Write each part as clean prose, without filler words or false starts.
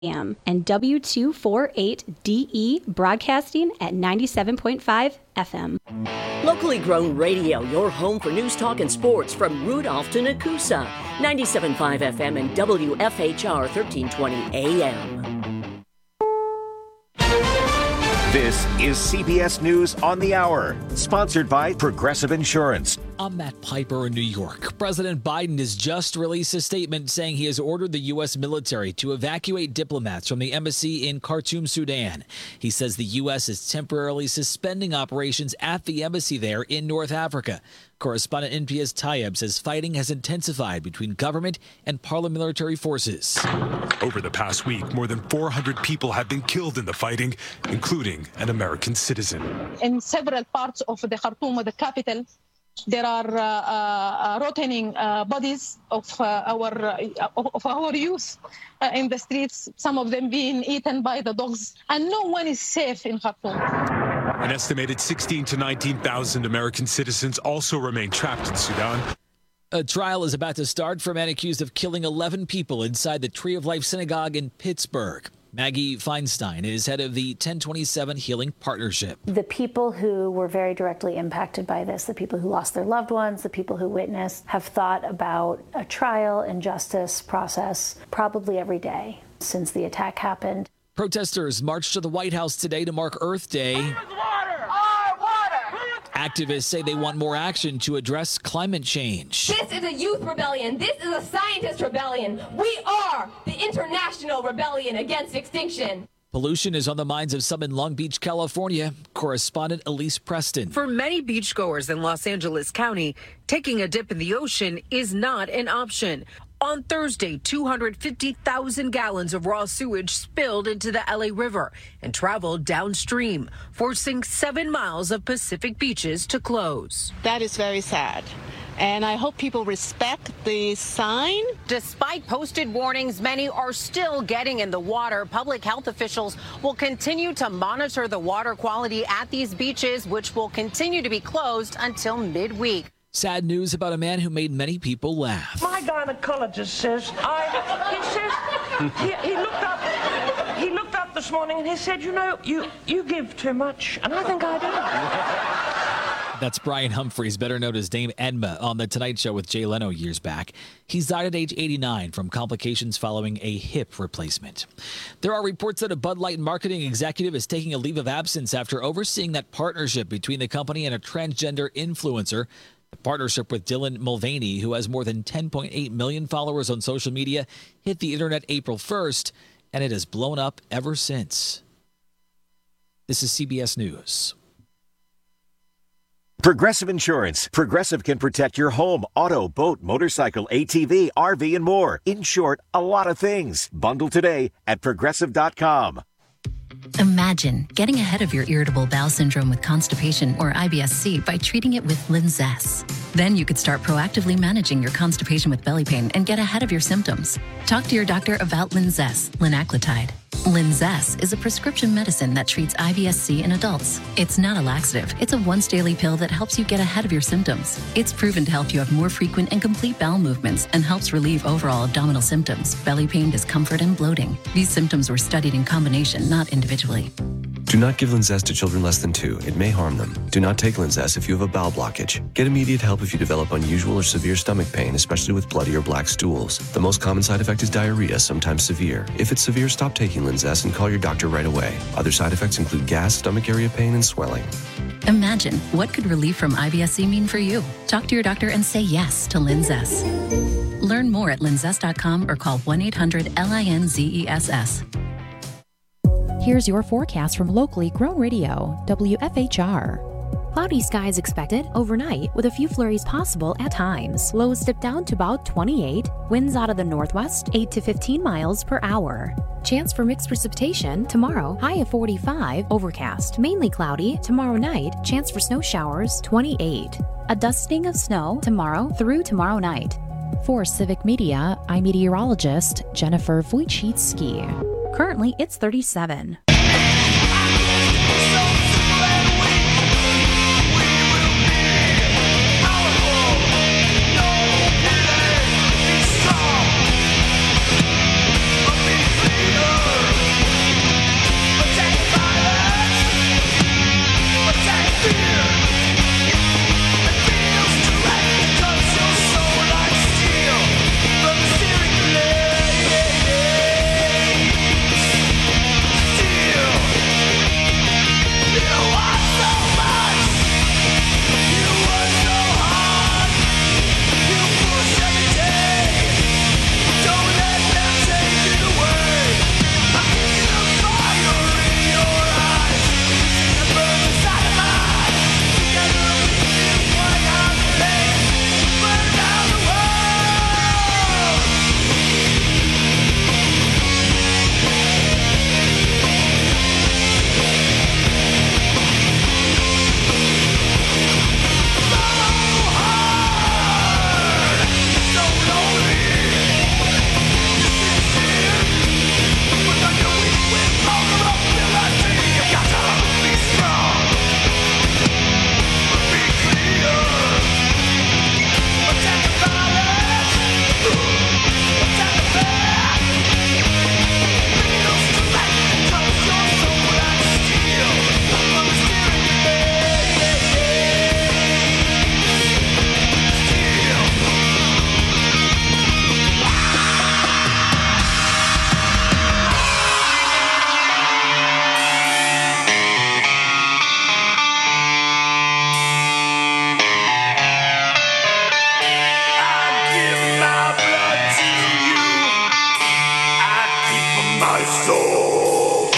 AM and W248DE broadcasting at 97.5 FM. Locally grown radio, your home for news, talk, and sports from Rudolph to Nakusa. 97.5 FM and WFHR 1320 AM. This is CBS News on the Hour, sponsored by Progressive Insurance. I'm Matt Piper in New York. President Biden has just released a statement saying he has ordered the U.S. military to evacuate diplomats from the embassy in Khartoum, Sudan. He says the U.S. is temporarily suspending operations at the embassy there in North Africa. Correspondent NPS Tayeb says fighting has intensified between government and paramilitary forces. Over the past week, more than 400 people have been killed in the fighting, including an American citizen. In several parts of the Khartoum, the capital, there are rotating bodies of our youth in the streets, some of them being eaten by the dogs, and no one is safe in Khartoum. An estimated 16,000 to 19,000 American citizens also remain trapped in Sudan. A trial is about to start for a man accused of killing 11 people inside the Tree of Life Synagogue in Pittsburgh. Maggie Feinstein is head of the 1027 Healing Partnership. The people who were very directly impacted by this, the people who lost their loved ones, the people who witnessed, have thought about a trial and justice process probably every day since the attack happened. Protesters marched to the White House today to mark Earth Day. Activists say they want more action to address climate change. This is a youth rebellion. This is a scientist rebellion. We are the international rebellion against extinction. Pollution is on the minds of some in Long Beach, California. Correspondent Elise Preston. For many beachgoers in Los Angeles County, taking a dip in the ocean is not an option. On Thursday, 250,000 gallons of raw sewage spilled into the LA River and traveled downstream, forcing 7 miles of Pacific beaches to close. That is very sad. And I hope people respect the sign. Despite posted warnings, many are still getting in the water. Public health officials will continue to monitor the water quality at these beaches, which will continue to be closed until midweek. Sad news about a man who made many people laugh. My gynecologist says, he looked up this morning and he said, you know, you give too much. And I think I do. That's Brian Humphreys, better known as Dame Edma, on The Tonight Show with Jay Leno years back. He's died at age 89 from complications following a hip replacement. There are reports that a Bud Light marketing executive is taking a leave of absence after overseeing that partnership between the company and a transgender influencer. The partnership with Dylan Mulvaney, who has more than 10.8 million followers on social media, hit the internet April 1st, and it has blown up ever since. This is CBS News. Progressive Insurance. Progressive can protect your home, auto, boat, motorcycle, ATV, RV, and more. In short, a lot of things. Bundle today at Progressive.com. Imagine getting ahead of your irritable bowel syndrome with constipation or IBS-C by treating it with Linzess. Then you could start proactively managing your constipation with belly pain and get ahead of your symptoms. Talk to your doctor about Linzess, linaclotide. Linzess is a prescription medicine that treats IBS-C in adults. It's not a laxative. It's a once-daily pill that helps you get ahead of your symptoms. It's proven to help you have more frequent and complete bowel movements and helps relieve overall abdominal symptoms, belly pain, discomfort, and bloating. These symptoms were studied in combination, not individually. Do not give Linzess to children less than 2. It may harm them. Do not take Linzess if you have a bowel blockage. Get immediate help if you develop unusual or severe stomach pain, especially with bloody or black stools. The most common side effect is diarrhea, sometimes severe. If it's severe, stop taking Linzess and call your doctor right away. Other side effects include gas, stomach area pain, and swelling. Imagine what could relief from IBS-C mean for you. Talk to your doctor and say yes to Linzess. Learn more at linzess.com or call 1-800-LINZESS. Here's your forecast from locally grown radio, WFHR. Cloudy skies expected overnight with a few flurries possible at times. Lows dip down to about 28. Winds out of the northwest 8 to 15 miles per hour. Chance for mixed precipitation tomorrow, high of 45, overcast. Mainly cloudy. Tomorrow night, chance for snow showers 28. A dusting of snow tomorrow through tomorrow night. For Civic Media, I'm meteorologist Jennifer Wojcicki. Currently, it's 37. soul.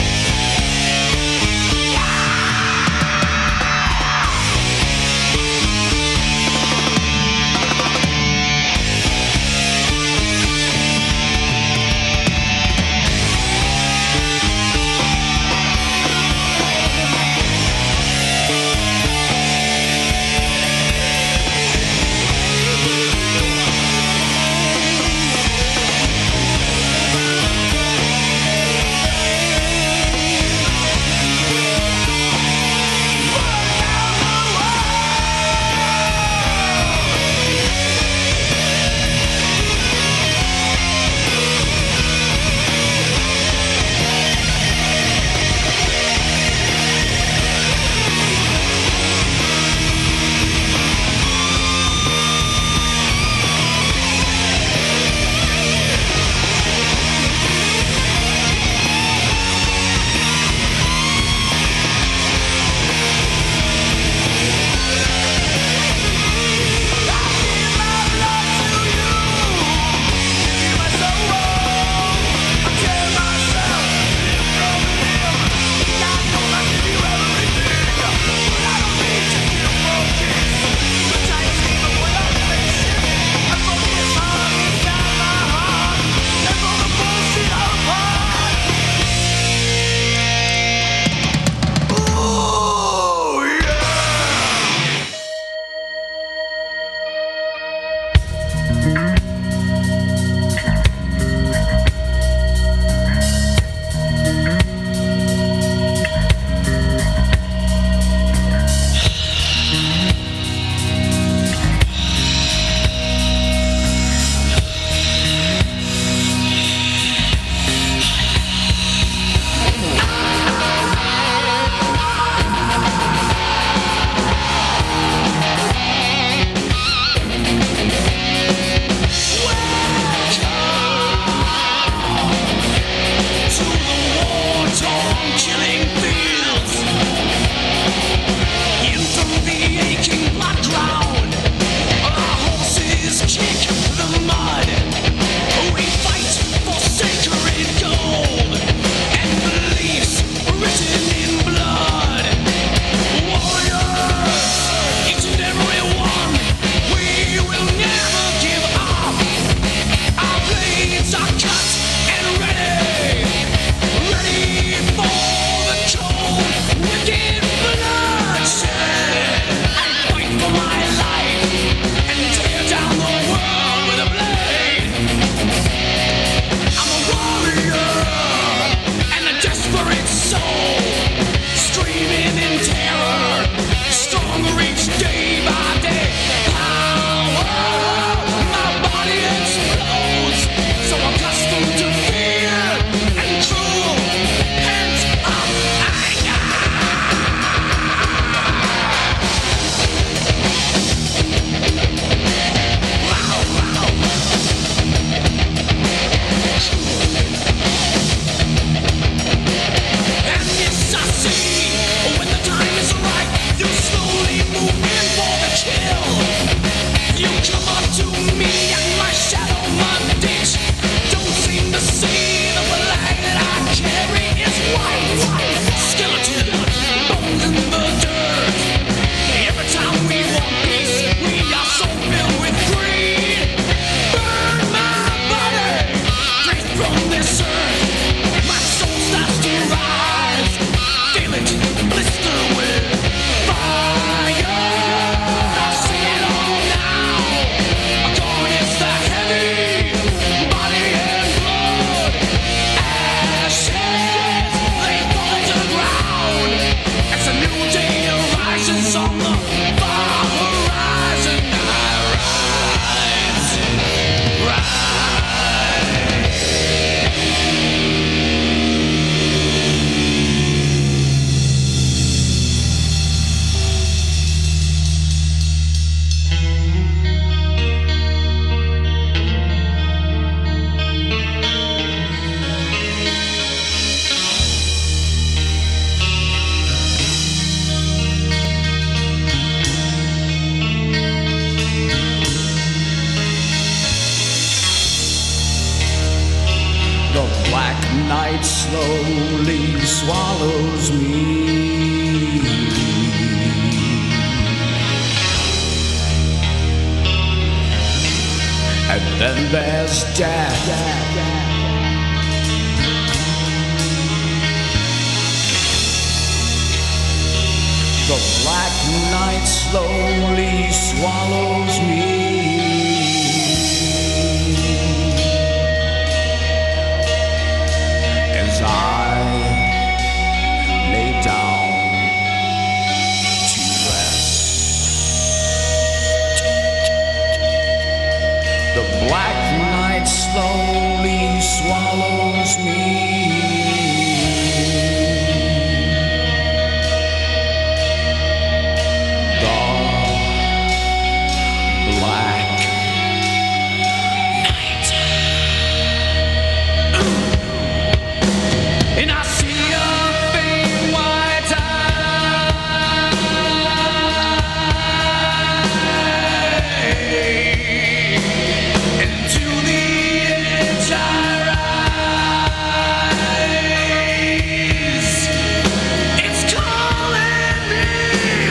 slowly swallows me. And then there's death. The black night slowly swallows me. As I lay down to rest, the black night slowly swallows me. And I see a faint white eye, and to the edge I rise. It's calling me.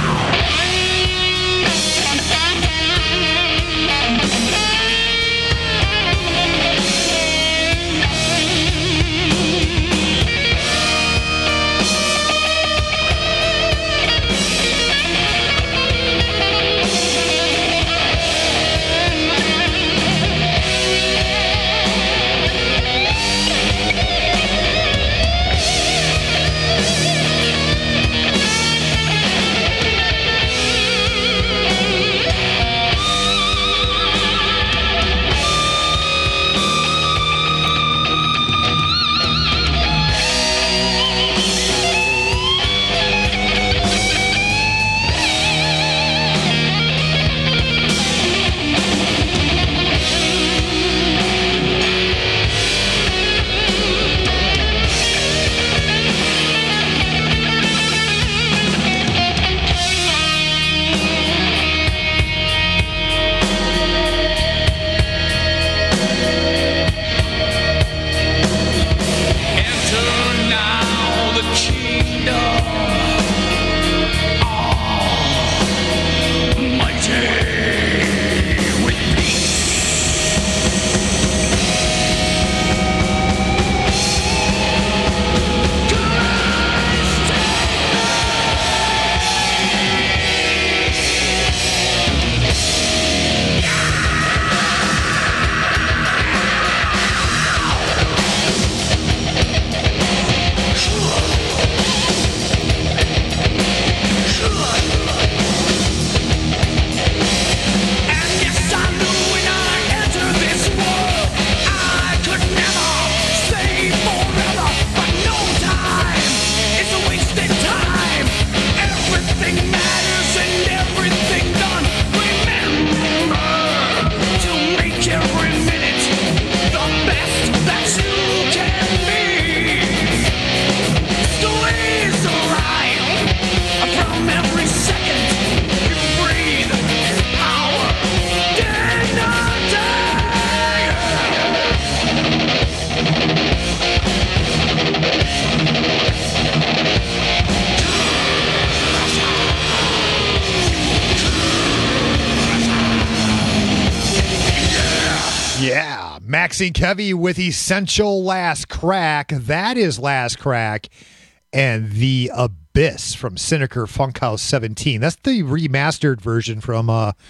Maxine Kevy with Essential Last Crack. That is Last Crack and The Abyss from Cineker Funkhouse 17. That's the remastered version from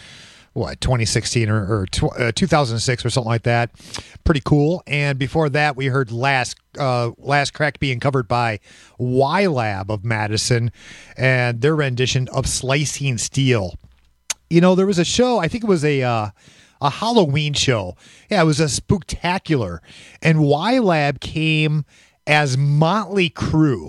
2016 or 2006 or something like that. Pretty cool. And before that, we heard Last Crack being covered by Y-Lab of Madison and their rendition of Slicing Steel. You know, there was a show, I think it was a Halloween show. Yeah, it was a Spooktacular. And Y-Lab came as Motley Crue.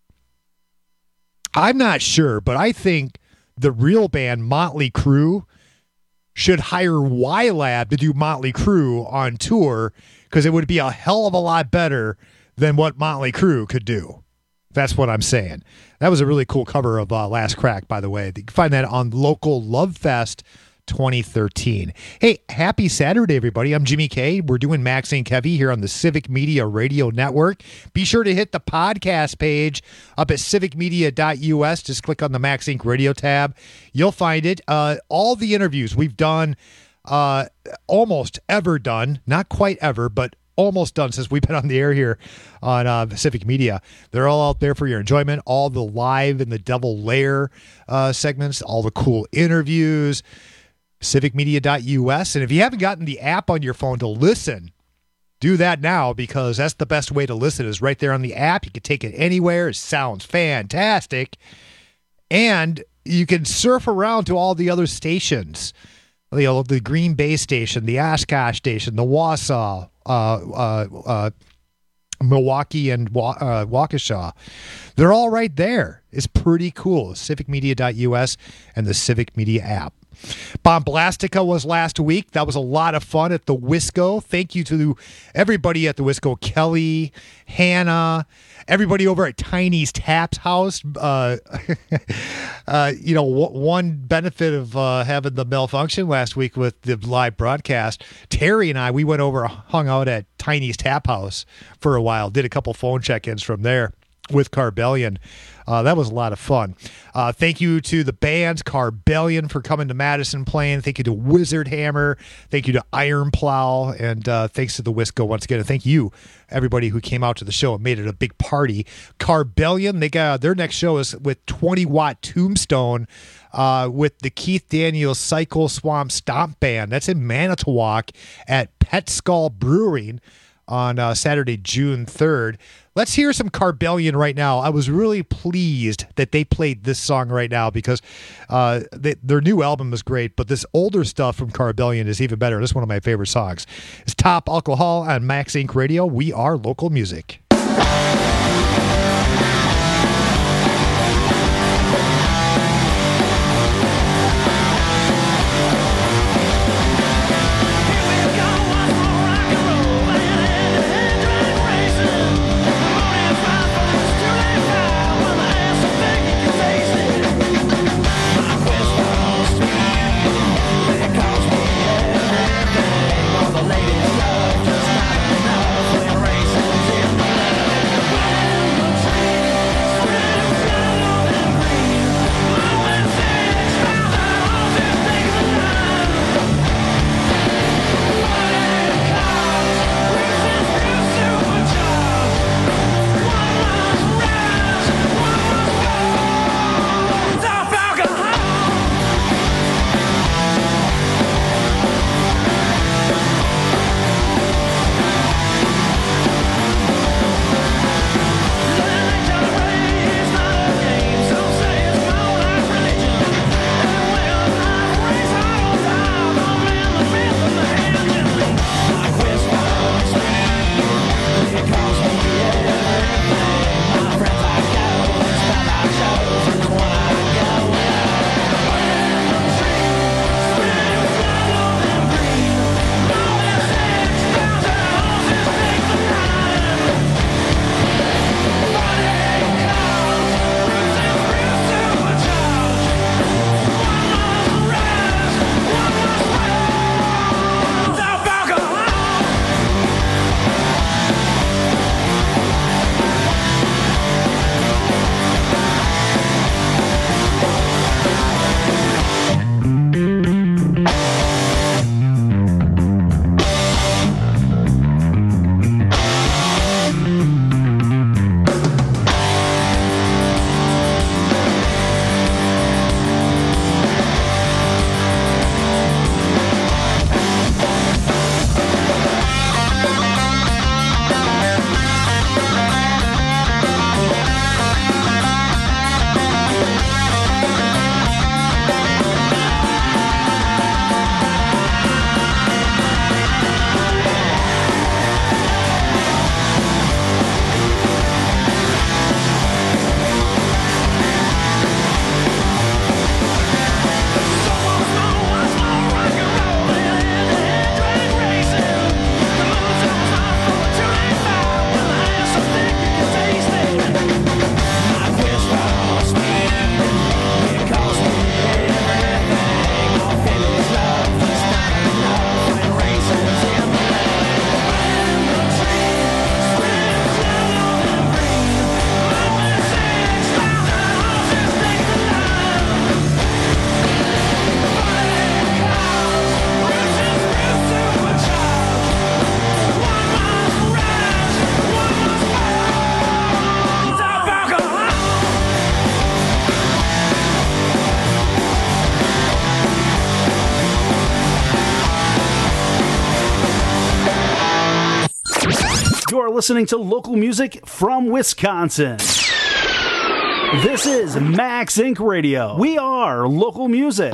I'm not sure, but I think the real band Motley Crue should hire Y-Lab to do Motley Crue on tour, because it would be a hell of a lot better than what Motley Crue could do. That's what I'm saying. That was a really cool cover of Last Crack, by the way. You can find that on locallovefest.com. 2013. Hey, happy Saturday, everybody. I'm Jimmy K. We're doing Max and Kevy here on the Civic Media Radio Network. Be sure to hit the podcast page up at civicmedia.us. Just click on the Max Inc. Radio tab. You'll find it. All the interviews we've done, almost ever done, not quite ever, but almost done since we've been on the air here on Civic Media. They're all out there for your enjoyment. All the live and the double layer segments, all the cool interviews. civicmedia.us. And if you haven't gotten the app on your phone to listen, do that now, because that's the best way to listen, is right there on the app. You can take it anywhere. It sounds fantastic. And you can surf around to all the other stations. The Green Bay station, the Oshkosh station, the Wausau, Milwaukee, and Waukesha. They're all right there. It's pretty cool. civicmedia.us and the Civic Media app. Bomblastica was last week. That was a lot of fun at the Wisco. Thank you to everybody at the Wisco. Kelly, Hannah, everybody over at Tiny's Taps House. One benefit of having the malfunction last week with the live broadcast, Terry and I, we went over, hung out at Tiny's Tap House for a while, did a couple phone check-ins from there with Carbellion. That was a lot of fun. Thank you to the bands, Carbellion, for coming to Madison playing. Thank you to Wizard Hammer. Thank you to Iron Plow. And thanks to the Wisco once again. And thank you, everybody who came out to the show and made it a big party. Carbellion, they got their next show is with 20 Watt Tombstone with the Keith Daniels Cycle Swamp Stomp Band. That's in Manitowoc at Pet Skull Brewing on Saturday, June 3rd. Let's hear some Carbellion right now. I was really pleased that they played this song right now, because their new album is great, but this older stuff from Carbellion is even better. This is one of my favorite songs. It's Top Alcohol on Max Inc. Radio. We are local music. Ladies love just not enough when racing's in the listening to local music from Wisconsin. This is Max Inc. Radio. We are local music.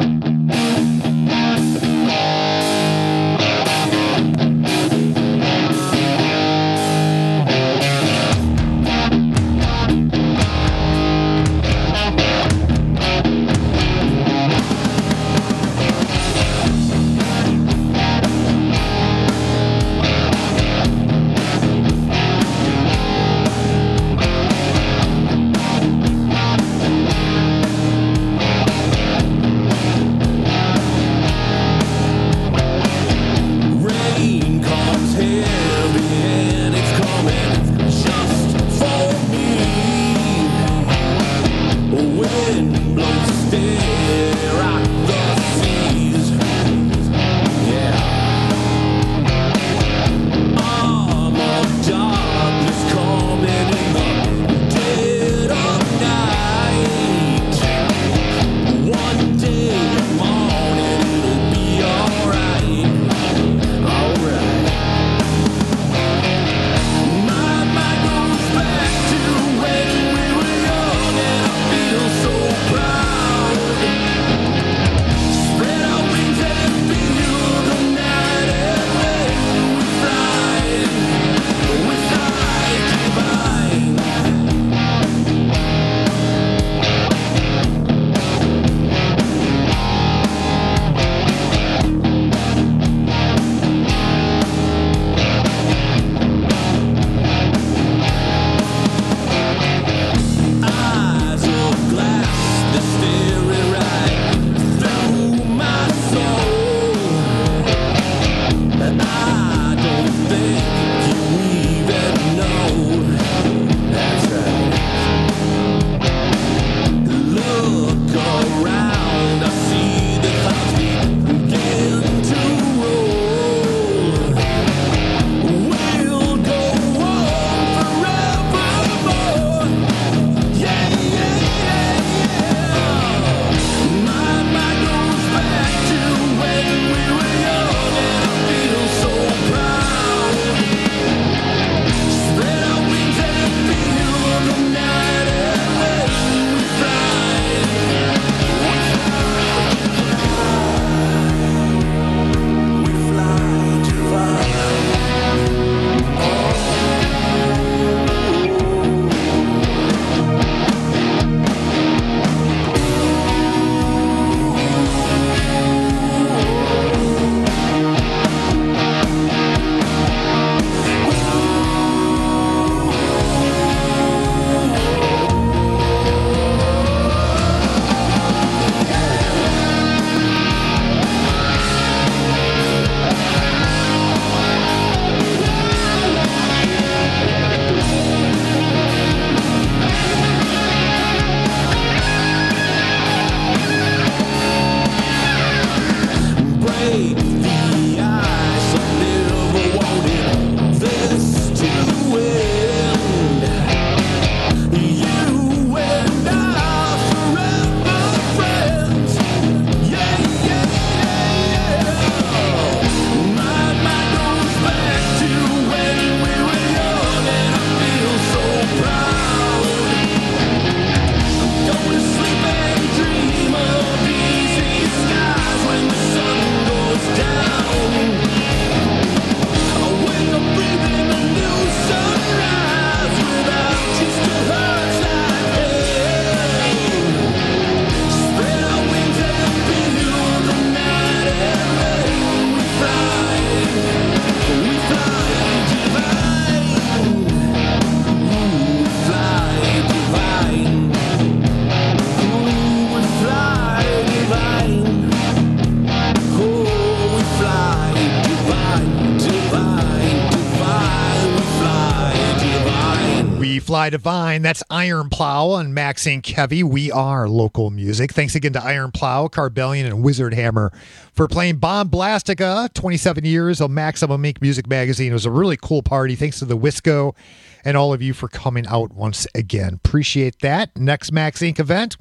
Fly Divine. That's Iron Plow on Max Inc. Heavy. We are local music. Thanks again to Iron Plow, Carbellion, and Wizard Hammer for playing Bomblastica. 27 years of Maximum Inc. Music Magazine. It was a really cool party. Thanks to the Wisco and all of you for coming out once again. Appreciate that. Next Max Inc. event,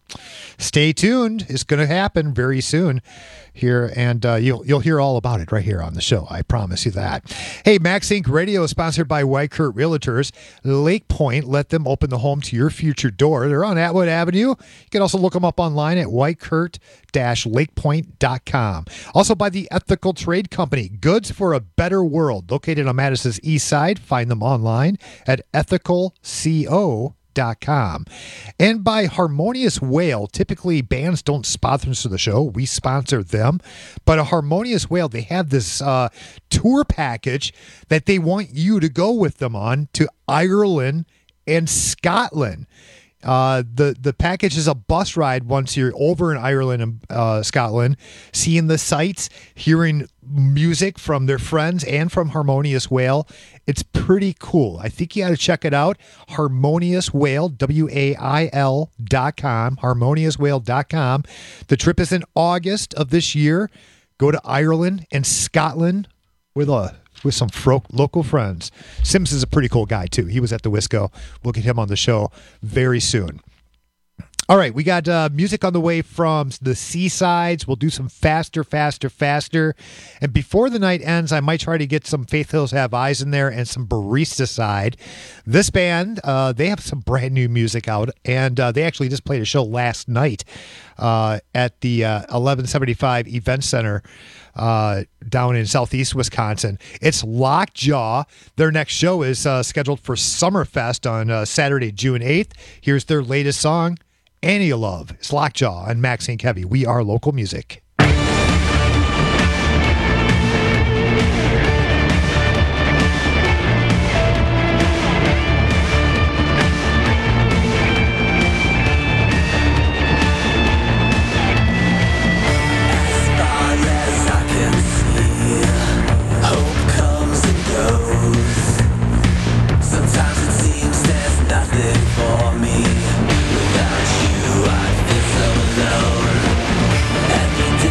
Stay tuned. It's going to happen very soon here, and you'll hear all about it right here on the show. I promise you that. Hey, Max Inc. Radio is sponsored by Whitekurt Realtors. Lake Point, let them open the home to your future door. They're on Atwood Avenue. You can also look them up online at whitekurt-lakepoint.com. Also by the Ethical Trade Company, goods for a better world. Located on Madison's east side. Find them online at ethicalco.com. And by Harmonious Whale. Typically, bands don't sponsor the show. We sponsor them. But a Harmonious Whale, they have this tour package that they want you to go with them on to Ireland and Scotland. The package is a bus ride once you're over in Ireland and Scotland, seeing the sights, hearing music from their friends and from Harmonious Whale. It's pretty cool. I think you got to check it out. Harmonious Whale, WAIL.com, harmoniouswhale.com. The trip is in August of this year. Go to Ireland and Scotland with some local friends. Sims is a pretty cool guy, too. He was at the Wisco. We'll get him on the show very soon. All right, we got music on the way from the Seasides. We'll do some faster. And before the night ends, I might try to get some Faith Hills Have Eyes in there and some Barista Side. This band, they have some brand new music out, and they actually just played a show last night at the 1175 Event Center down in southeast Wisconsin. It's Lockjaw. Their next show is scheduled for Summerfest on Saturday, June 8th. Here's their latest song, Any Love. It's Lockjaw and Max Inc. Heavy. We are local music. For me, without you I feel so alone. Every day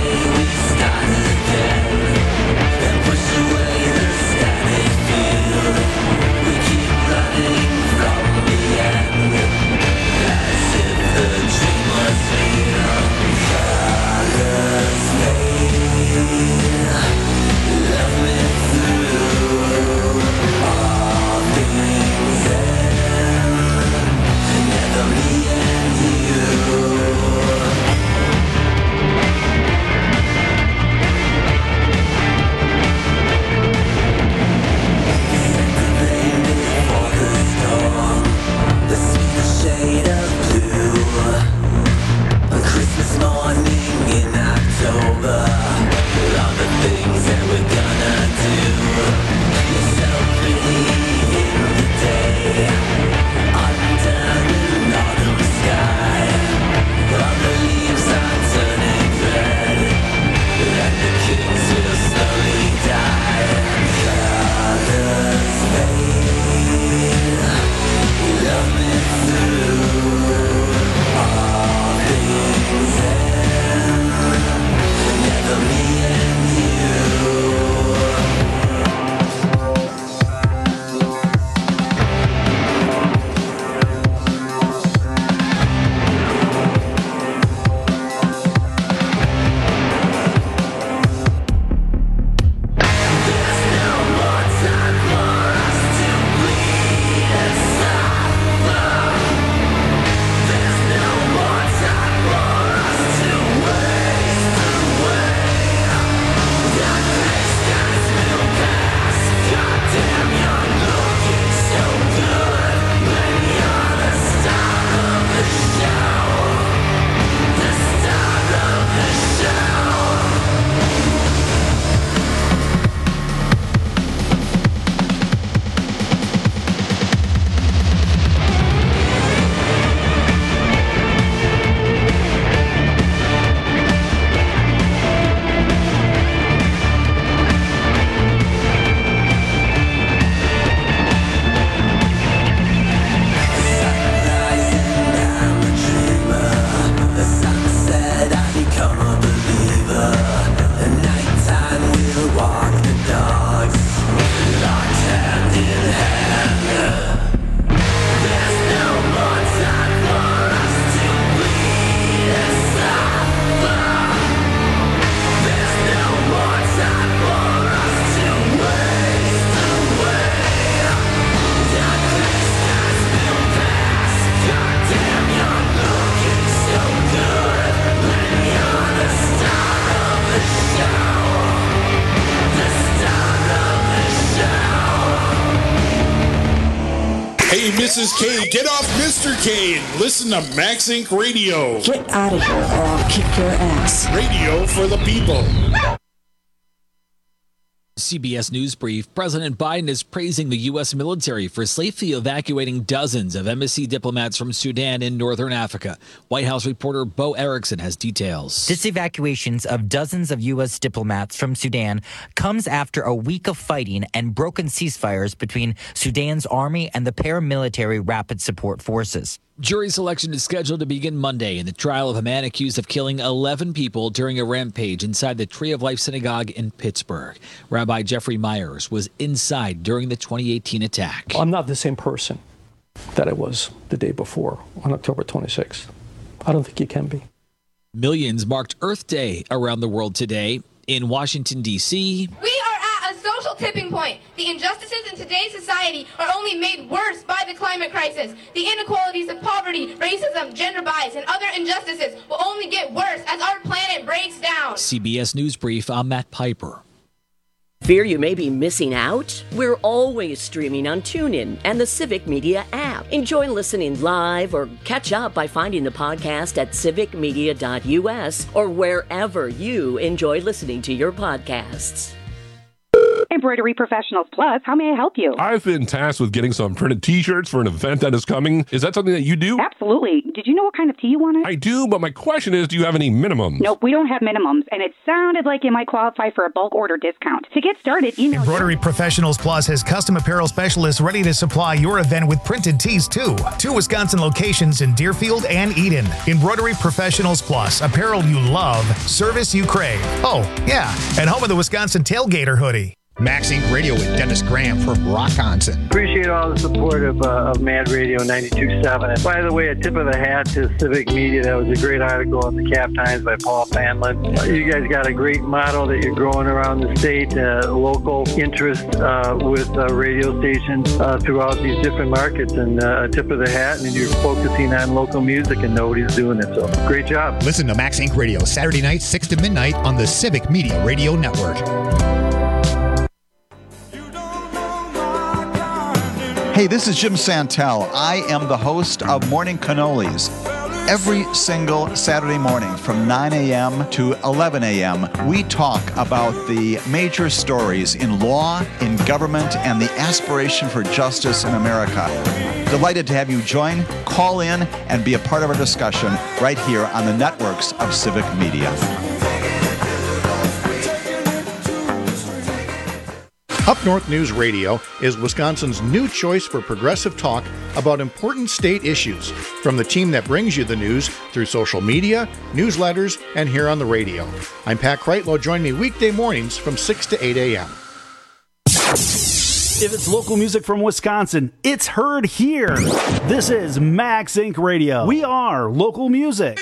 this is Kane. Get off Mr. Kane. Listen to Max Inc. Radio. Get out of here or I'll kick your ass. Radio for the people. CBS News Brief. President Biden is praising the U.S. military for safely evacuating dozens of embassy diplomats from Sudan in northern Africa. White House reporter Bo Erickson has details. This evacuations of dozens of U.S. diplomats from Sudan comes after a week of fighting and broken ceasefires between Sudan's army and the paramilitary Rapid Support Forces. Jury selection is scheduled to begin Monday in the trial of a man accused of killing 11 people during a rampage inside the Tree of Life Synagogue in Pittsburgh. Rabbi Jeffrey Myers was inside during the 2018 attack. I'm not the same person that I was the day before on October 26th. I don't think you can be. Millions marked Earth Day around the world today. In Washington, D.C., We are at a social tipping point. The injustices in today's society are only made worse by the climate crisis. The inequalities of poverty, racism, gender bias, and other injustices will only get worse as our planet breaks down. CBS News Brief, I'm Matt Piper. Fear you may be missing out? We're always streaming on TuneIn and the Civic Media app. Enjoy listening live or catch up by finding the podcast at civicmedia.us or wherever you enjoy listening to your podcasts. Embroidery Professionals Plus, how may I help you? I've been tasked with getting some printed t-shirts for an event that is coming. Is that something that you do? Absolutely. Did you know what kind of tee you wanted? I do, but my question is, do you have any minimums? Nope, we don't have minimums, and it sounded like you might qualify for a bulk order discount. To get started, email Embroidery Professionals Plus has custom apparel specialists ready to supply your event with printed tees, too. 2 Wisconsin locations in Deerfield and Eden. Embroidery Professionals Plus, apparel you love, service you crave. Oh, yeah, and home of the Wisconsin Tailgater hoodie. Max Inc. Radio with Dennis Graham from Rockonson. Appreciate all the support of Mad Radio 92.7. And by the way, a tip of the hat to Civic Media. That was a great article in the Cap Times by Paul Fanlin. You guys got a great model that you're growing around the state, local interest with radio stations throughout these different markets. And a tip of the hat, and you're focusing on local music and nobody's doing it. So great job. Listen to Max Inc. Radio Saturday night, 6 to midnight on the Civic Media Radio Network. Hey, this is Jim Santel. I am the host of Morning Cannolis. Every single Saturday morning from 9 a.m. to 11 a.m., we talk about the major stories in law, in government, and the aspiration for justice in America. Delighted to have you join, call in, and be a part of our discussion right here on the networks of Civic Media. Up North News Radio is Wisconsin's new choice for progressive talk about important state issues from the team that brings you the news through social media, newsletters, and here on the radio. I'm Pat Kreitlow. Join me weekday mornings from 6 to 8 a.m. If it's local music from Wisconsin, it's heard here. This is Max Inc. Radio. We are local music.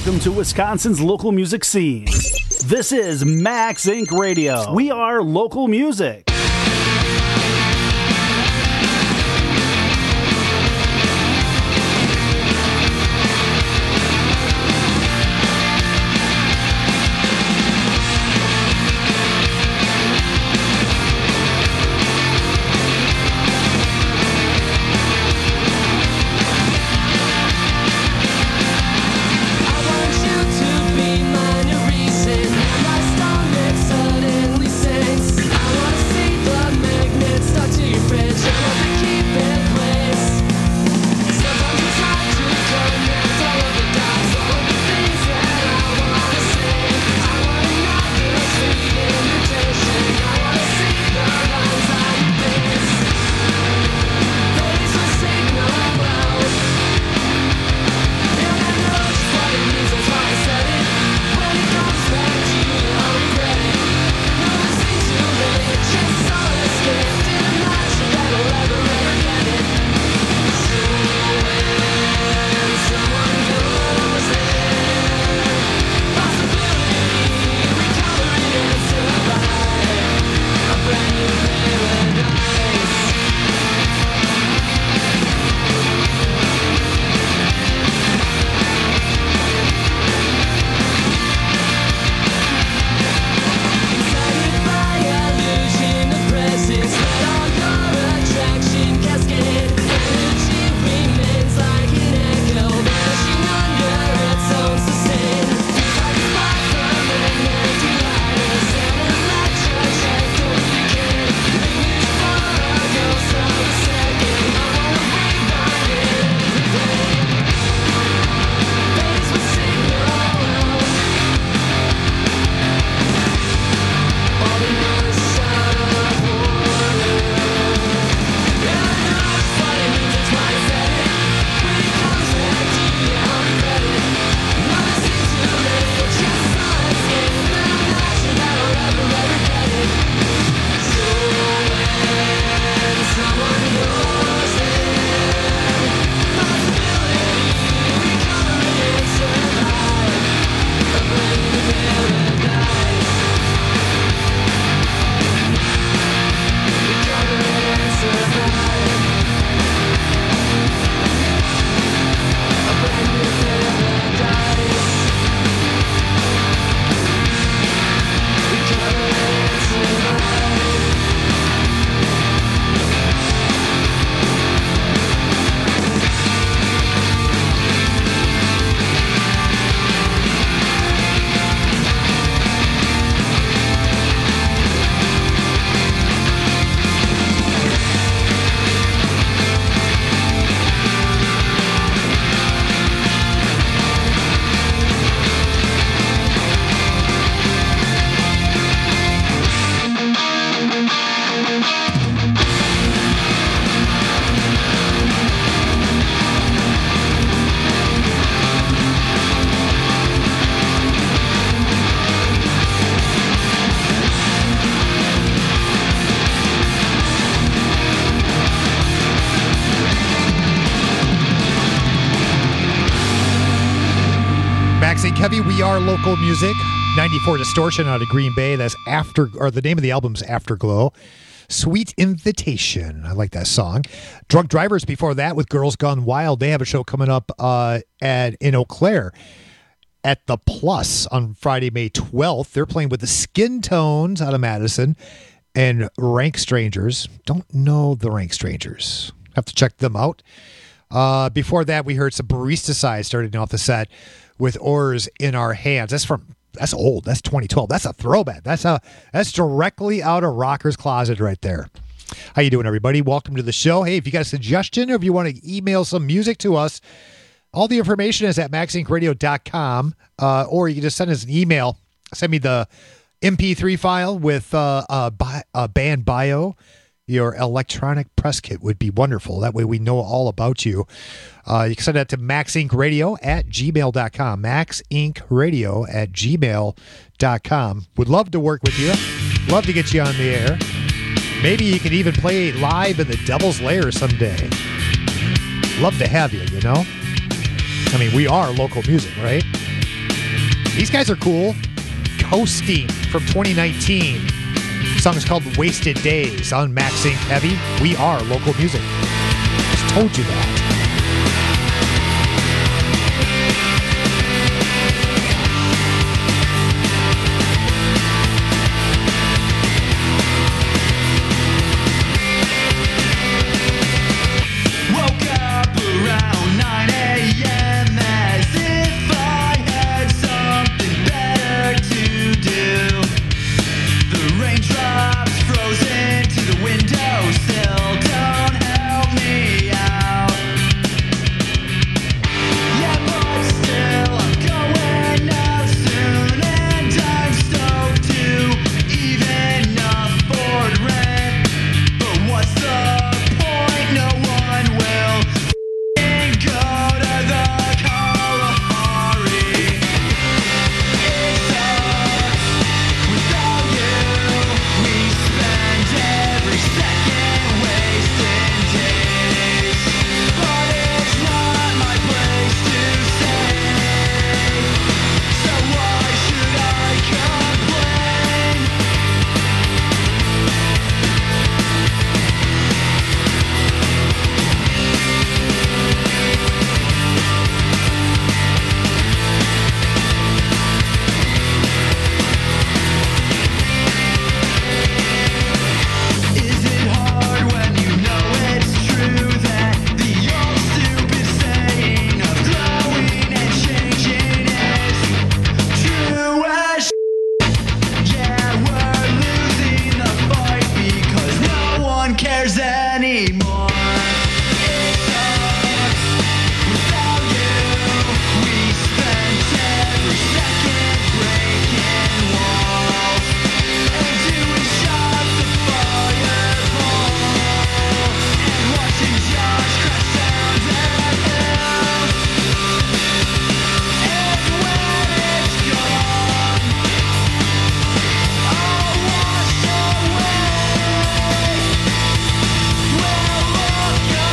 Welcome to Wisconsin's local music scene. This is Max Inc. Radio. We are local music. Heavy, we are local music. 94 Distortion out of Green Bay. That's the name of the album's Afterglow. Sweet Invitation. I like that song. Drunk Drivers before that with Girls Gone Wild. They have a show coming up in Eau Claire at the Plus on Friday, May 12th. They're playing with the Skin Tones out of Madison and Rank Strangers. Don't know the Rank Strangers. Have to check them out. Before that, we heard some Barista Side starting off the set with Oars in Our Hands. That's old. That's 2012. That's a throwback. That's directly out of Rocker's Closet right there. How you doing, everybody? Welcome to the show. Hey, if you got a suggestion or if you want to email some music to us, all the information is at maxincradio.com, or you can just send us an email. Send me the MP3 file with a band bio. Your electronic press kit would be wonderful. That way we know all about you. You can send that to maxincradio@gmail.com. maxincradio@gmail.com. Would love to work with you. Love to get you on the air. Maybe you could even play live in the Devil's Lair someday. Love to have you, you know? I mean, we are local music, right? These guys are cool. Coasting from 2019. The song is called Wasted Days on Max Inc. Heavy. We are local music. Just told you that. Well,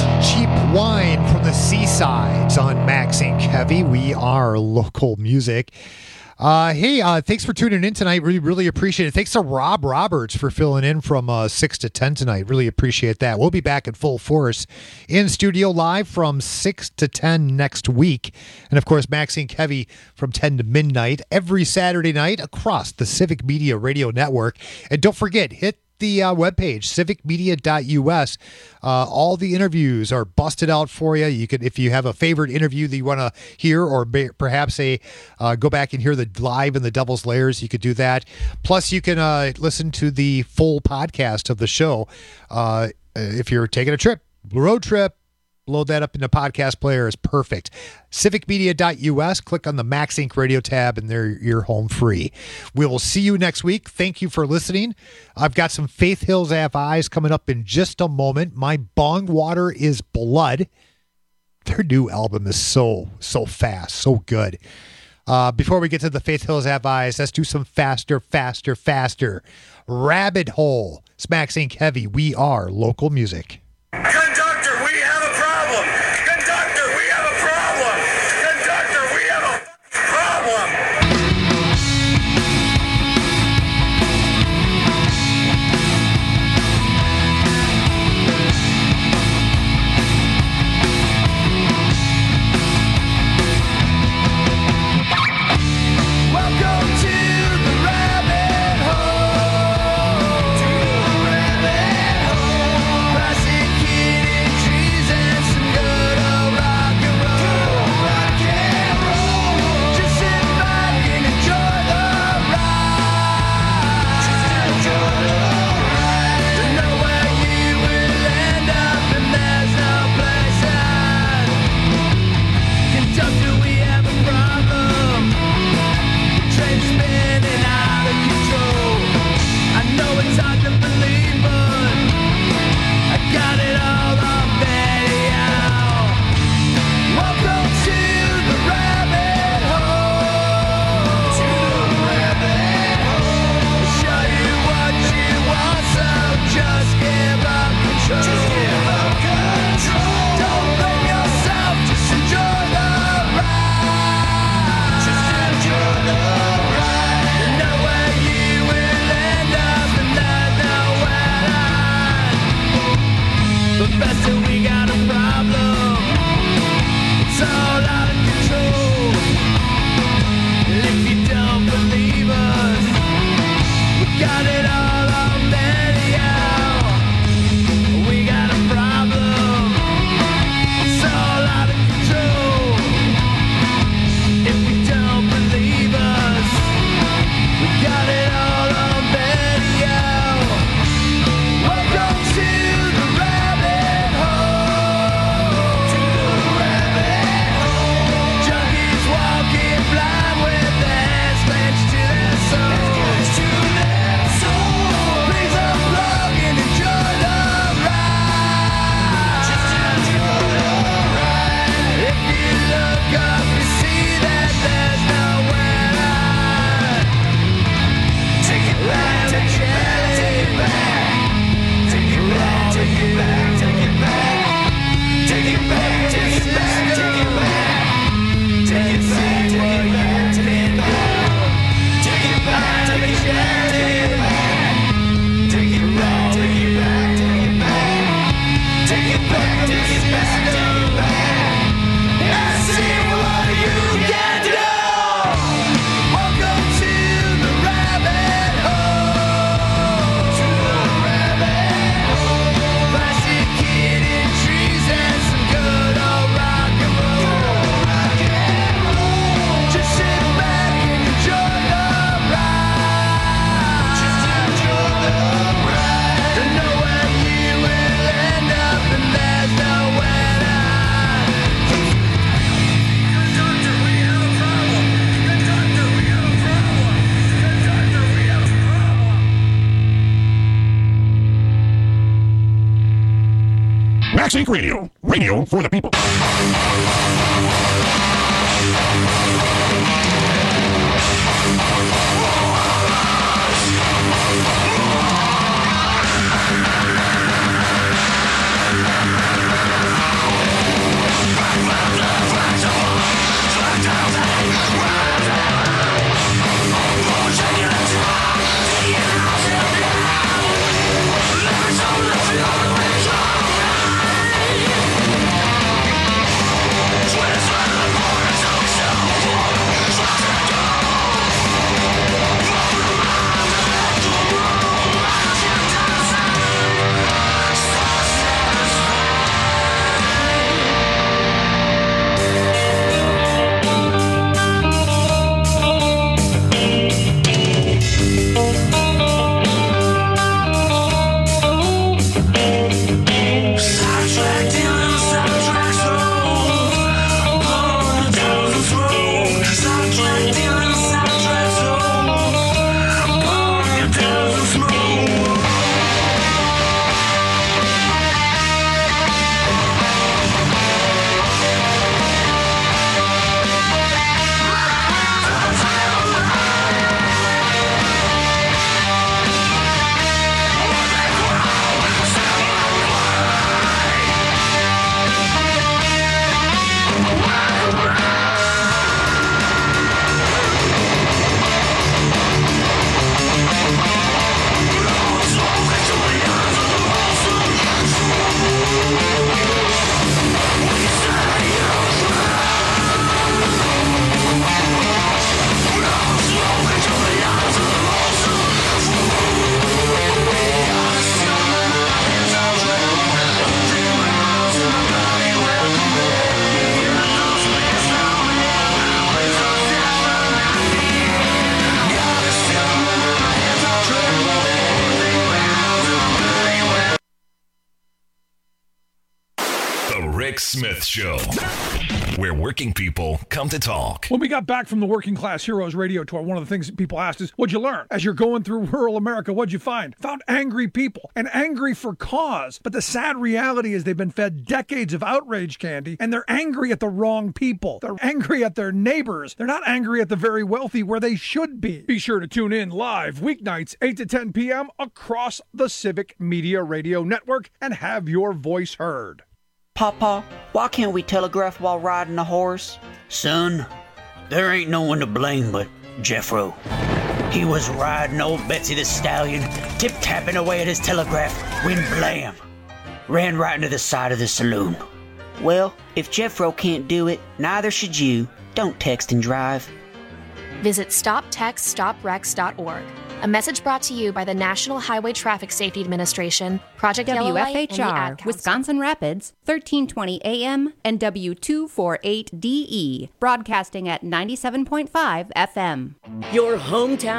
Cheap wine from the seasides on Max Inc. Heavy. We are local music. Thanks for tuning in tonight. Really appreciate it. Thanks to Rob Roberts for filling in from 6 to 10 tonight. Really appreciate that. We'll be back in full force in studio live from 6 to 10 next week. And of course, Max Inc. Heavy from 10 to midnight every Saturday night across the Civic Media Radio Network. And don't forget, hit the webpage, civicmedia.us. All the interviews are busted out for you. You can, if you have a favorite interview that you want to hear, or perhaps go back and hear the live in the Devil's Lairs, you could do that. Plus, you can listen to the full podcast of the show if you're taking a trip, road trip. Load that up in the podcast player is perfect. Civicmedia.us, click on the Max Inc. Radio tab, and there you're home free. We will see you next week. Thank you for listening. I've got some Faith Hills Have Eyes coming up in just a moment. My Bong Water is Blood. Their new album is so fast, so good. Before we get to the Faith Hills Have Eyes, let's do some faster. Rabbit Hole. It's Max Inc. Heavy. We are local music. Max Inc. Radio. Radio for the people. The Rick Smith Show, where working people come to talk. When we got back from the Working Class Heroes radio tour, one of the things that people asked is, what'd you learn? As you're going through rural America, what'd you find? Found angry people, and angry for cause. But the sad reality is they've been fed decades of outrage candy, and they're angry at the wrong people. They're angry at their neighbors. They're not angry at the very wealthy where they should be. Be sure to tune in live weeknights 8 to 10 p.m. across the Civic Media Radio Network and have your voice heard. Papa, why can't we telegraph while riding a horse? Son, there ain't no one to blame but Jeffro. He was riding old Betsy the Stallion, tip-tapping away at his telegraph, when blam! Ran right into the side of the saloon. Well, if Jeffro can't do it, neither should you. Don't text and drive. Visit StopTextStopWrecks.org. A message brought to you by the National Highway Traffic Safety Administration, Project Yellow Light, and the Ad WFHR, Wisconsin Rapids, 1320 AM and W248DE, broadcasting at 97.5 FM. Your hometown